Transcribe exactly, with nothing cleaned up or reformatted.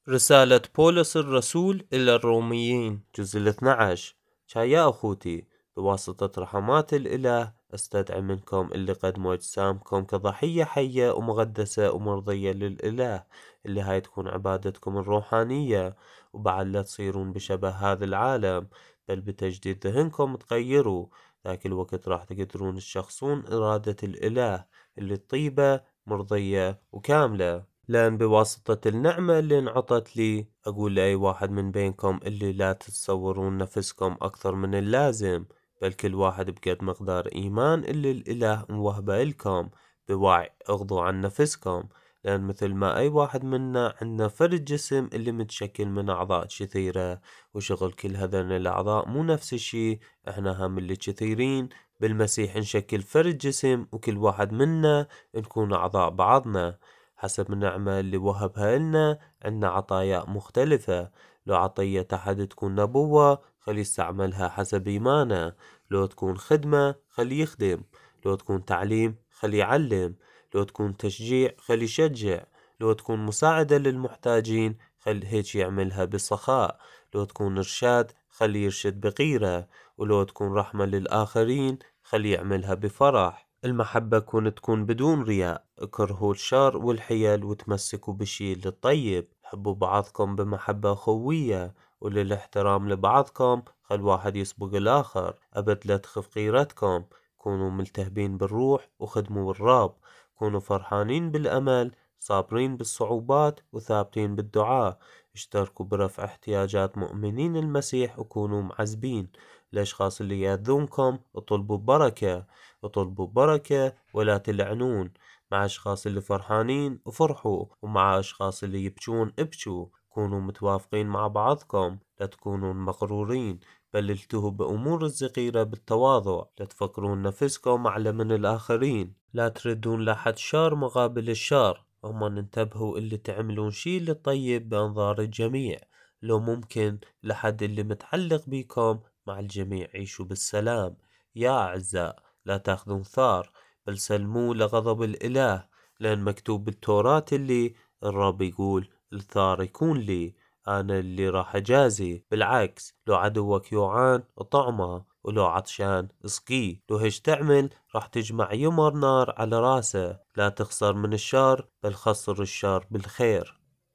رسالة بولس الرسول إلى الروميين جزء الاثنى عشر. يا أخوتي، بواسطة رحمات الإله استدعي منكم اللي قدموا أجسامكم كضحية حية ومقدسة ومرضية للإله، اللي هاي تكون عبادتكم الروحانية. وبعد لا تصيرون بشبه هذا العالم، بل بتجديد ذهنكم تغيروا. ذاك الوقت راح تقدرون تشخصون إرادة الإله اللي طيبة مرضية وكاملة. لأن بواسطة النعمة اللي انعطت لي أقول لأي واحد من بينكم اللي لا تتصورون نفسكم أكثر من اللازم، بل كل واحد بقد مقدار إيمان اللي الإله موهبه لكم بوعي. اغضوا عن نفسكم، لأن مثل ما أي واحد منا عندنا فرد جسم اللي متشكل من أعضاء كثيرة، وشغل كل هذين الأعضاء مو نفس الشي. احنا هم اللي كثيرين بالمسيح نشكل فرد جسم، وكل واحد منا نكون أعضاء بعضنا حسب النعمة اللي وهبها لنا. عنا عطايا مختلفة. لو عطية أحد تكون نبوة، خلي يستعملها حسب إيمانه. لو تكون خدمة، خلي يخدم. لو تكون تعليم، خلي يعلم. لو تكون تشجيع، خلي يشجع. لو تكون مساعدة للمحتاجين، خلي هيك يعملها بسخاء. لو تكون إرشاد، خلي يرشد بغيرة. ولو تكون رحمة للآخرين، خلي يعملها بفرح. المحبة كون تكون بدون رياء. اكرهوا الشر والحيل وتمسكوا بالشي الطيب. حبوا بعضكم بمحبة خوية، وللاحترام لبعضكم. خل واحد يسبق الآخر. أبد لا تخف غيرتكم. كونوا ملتهبين بالروح وخدموا الرب. كونوا فرحانين بالأمل، صابرين بالصعوبات، وثابتين بالدعاء. اشتركوا برفع احتياجات مؤمنين المسيح، وكونوا معزبين. الأشخاص اللي يأذونكم اطلبوا بركة. اطلبوا بركة ولا تلعنون. مع أشخاص اللي فرحانين وفرحوا، ومع أشخاص اللي يبكون ابكوا. كونوا متوافقين مع بعضكم، لا تكونون مغرورين، بل التهوا بأمور الصغيرة بالتواضع. لا تفكرون نفسكم أعلى من الآخرين. لا تردون لحد شر مقابل الشر. أما انتبهوا اللي تعملون شي للطيب بأنظار الجميع. لو ممكن لحد اللي متعلق بيكم مع الجميع عيشوا بالسلام. يا أعزاء، لا تاخذون ثار، بل سلموا لغضب الإله. لأن مكتوب بالتوراة اللي الرب يقول الثار يكون لي، أنا اللي راح أجازي. بالعكس، لو عدوك يوعان اطعمه، ولو عطشان اسقيه. لو هيش تعمل راح تجمع يمر نار على راسه. لا تخسر من الشر، بل خسر الشر بالخير.